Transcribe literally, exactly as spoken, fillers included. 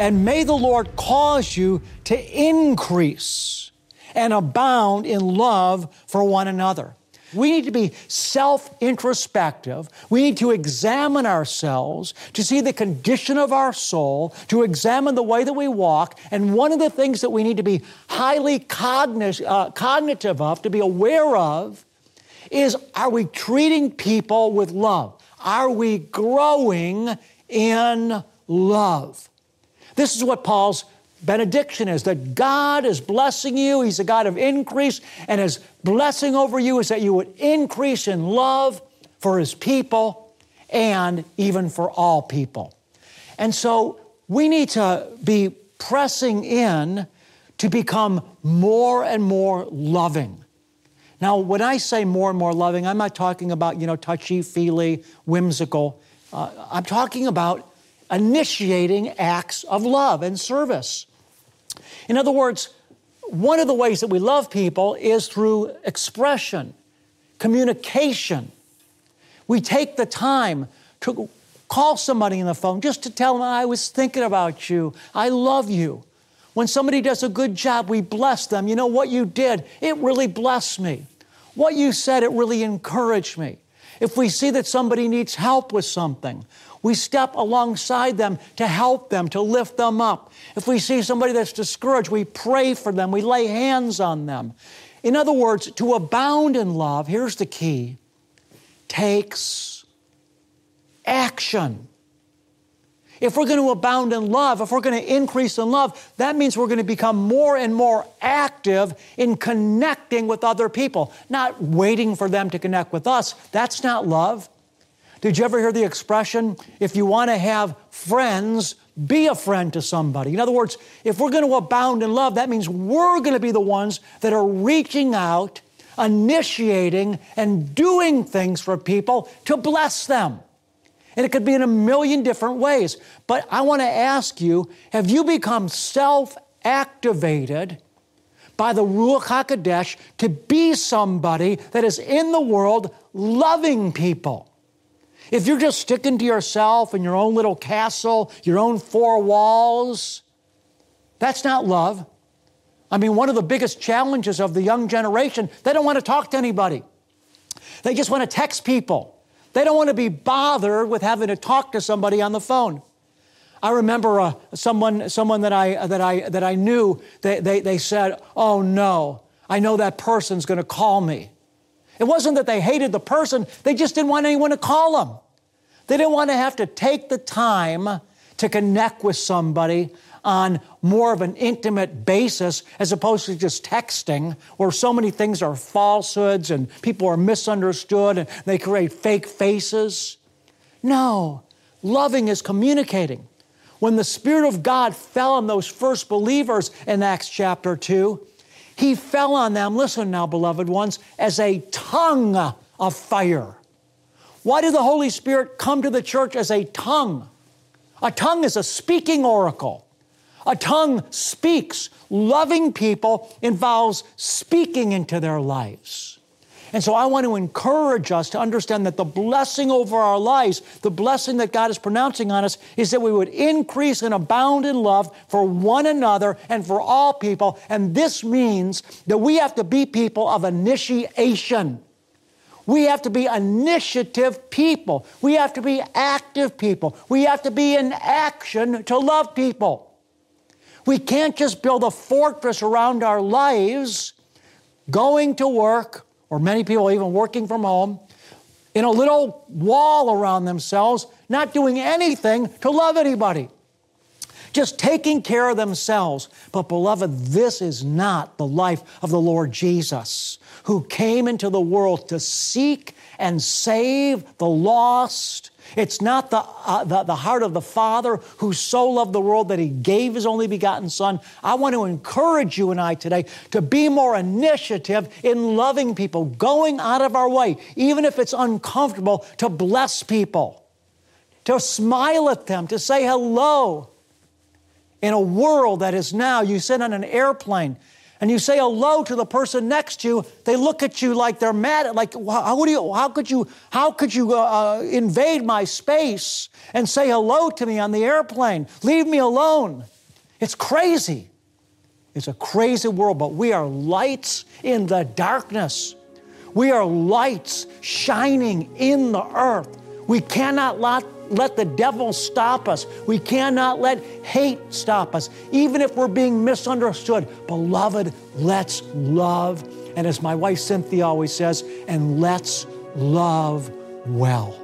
And may the Lord cause you to increase and abound in love for one another. We need to be self-introspective. We need to examine ourselves to see the condition of our soul, to examine the way that we walk. And one of the things that we need to be highly cogniz- uh, cognitive of, to be aware of, is, are we treating people with love? Are we growing in love? This is what Paul's benediction is, that God is blessing you. He's a God of increase, and His blessing over you is that you would increase in love for His people and even for all people. And so we need to be pressing in to become more and more loving. Now, when I say more and more loving, I'm not talking about, you know, touchy-feely, whimsical. Uh, I'm talking about initiating acts of love and service. In other words, one of the ways that we love people is through expression, communication. We take the time to call somebody on the phone just to tell them, I was thinking about you. I love you. When somebody does a good job, we bless them. You know, what you did, it really blessed me. What you said, it really encouraged me. If we see that somebody needs help with something, we step alongside them to help them, to lift them up. If we see somebody that's discouraged, we pray for them. We lay hands on them. In other words, to abound in love, here's the key, takes action. If we're going to abound in love, if we're going to increase in love, that means we're going to become more and more active in connecting with other people, not waiting for them to connect with us. That's not love. Did you ever hear the expression, if you want to have friends, be a friend to somebody? In other words, if we're going to abound in love, that means we're going to be the ones that are reaching out, initiating, and doing things for people to bless them. And it could be in a million different ways. But I want to ask you, have you become self-activated by the Ruach HaKodesh to be somebody that is in the world loving people? If you're just sticking to yourself and your own little castle, your own four walls, that's not love. I mean, one of the biggest challenges of the young generation, they don't want to talk to anybody. They just want to text people. They don't want to be bothered with having to talk to somebody on the phone. I remember uh, someone, someone that I that I that I knew. They they they said, "Oh no, I know that person's going to call me." It wasn't that they hated the person; they just didn't want anyone to call them. They didn't want to have to take the time to connect with somebody on more of an intimate basis as opposed to just texting, where so many things are falsehoods and people are misunderstood and they create fake faces. No, loving is communicating. When the Spirit of God fell on those first believers in Acts chapter two, He fell on them, listen now, beloved ones, as a tongue of fire. Why did the Holy Spirit come to the church as a tongue? A tongue is a speaking oracle. A tongue speaks. Loving people involves speaking into their lives. And so I want to encourage us to understand that the blessing over our lives, the blessing that God is pronouncing on us, is that we would increase and abound in love for one another and for all people. And this means that we have to be people of initiation. We have to be initiative people. We have to be active people. We have to be in action to love people. We can't just build a fortress around our lives, going to work, or many people even working from home, in a little wall around themselves, not doing anything to love anybody, just taking care of themselves. But beloved, this is not the life of the Lord Jesus, who came into the world to seek and save the lost. It's not the, uh, the, the heart of the Father who so loved the world that He gave His only begotten Son. I want to encourage you and I today to be more initiative in loving people, going out of our way, even if it's uncomfortable, to bless people, to smile at them, to say hello. In a world that is now, you sit on an airplane and you say hello to the person next to you, they look at you like they're mad. Like, how, do you, how could you, how could you uh, invade my space and say hello to me on the airplane? Leave me alone. It's crazy. It's a crazy world, but we are lights in the darkness. We are lights shining in the earth. We cannot let, let the devil stop us. We cannot let hate stop us, even if we're being misunderstood. Beloved, let's love. And as my wife Cynthia always says, and let's love well.